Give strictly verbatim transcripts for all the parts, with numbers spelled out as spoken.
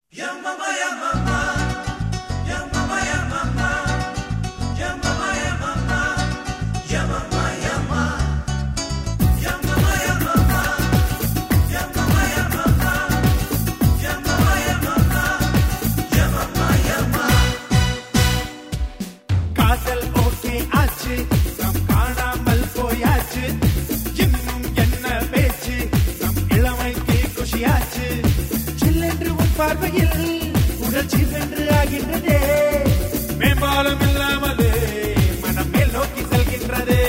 உடல் சிவென்று ஆகின்றதே மேம்பாலம் இல்லாமலே மனம் மேல் நோக்கி செல்கின்றதே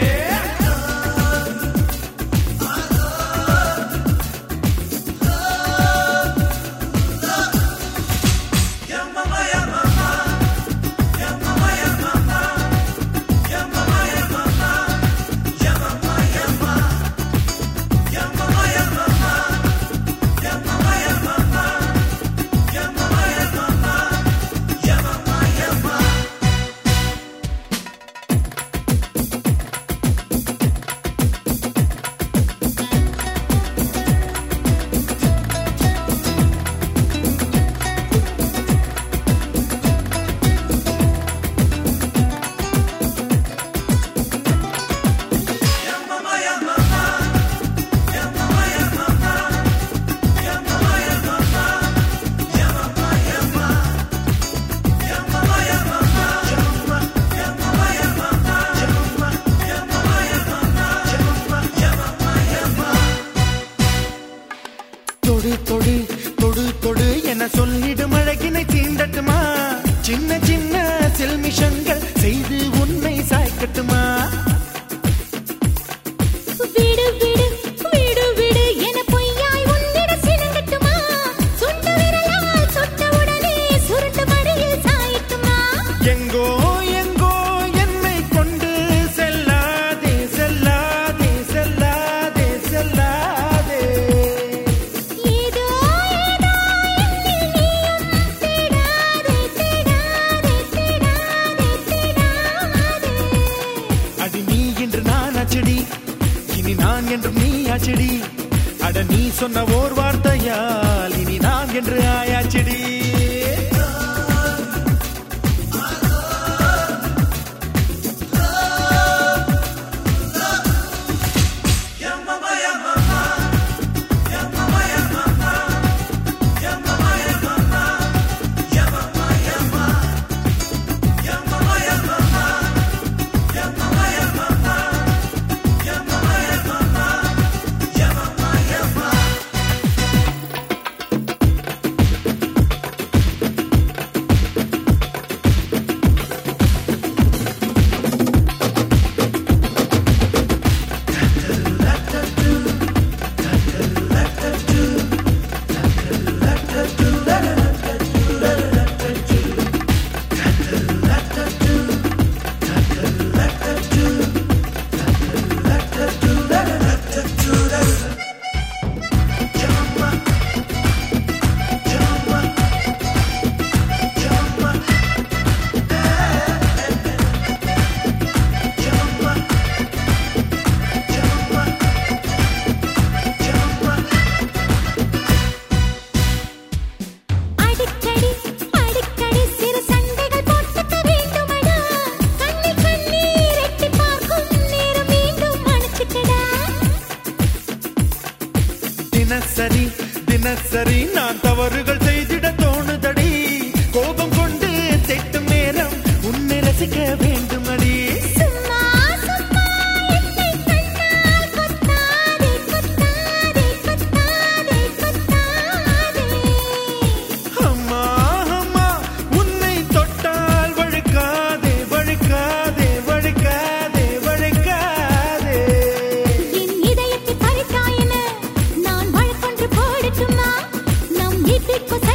தொடு தொடு தொடு என சொல்லிடும் அழகினை தீண்டட்டுமா சின்ன சின்ன செல்மிஷன்கள் செய்து உன்னை சாய்க்கட்டுமா விடு விடு விடு விடு என பொய்யாய் உன்னிட சினங்கட்டுமா சுண்டு விரலால் சுட்ட உடனே சுருட்டு மடியில் சாயட்டுமா எங்கோ எங்கோ என்னை கொண்டு செல்லாதே செல்லாதே செல்லாதே செல்லாதே இனி நான் என்று நீ ஆச்சடி அட நீ சொன்ன ஓர் வார்த்தையால் இனி நான் என்று ஆயாச்சடி தினசரி தினசரி நான் தவறுகள் செய்திட தோணுதடி கோபம் கொண்டு திட்டும் நேரம் உன்னை ரசிக்க வேண்டும் அடி அம்மா அம்மா உன்னை தொட்டால் வழுக்காதே வழுக்காதே வழுக்காதே வழுக்காதே என் இதயத்தை பறித்தாயன நான் வழக்கொன்று போடட்டுமா நம் வீட்டுக்கு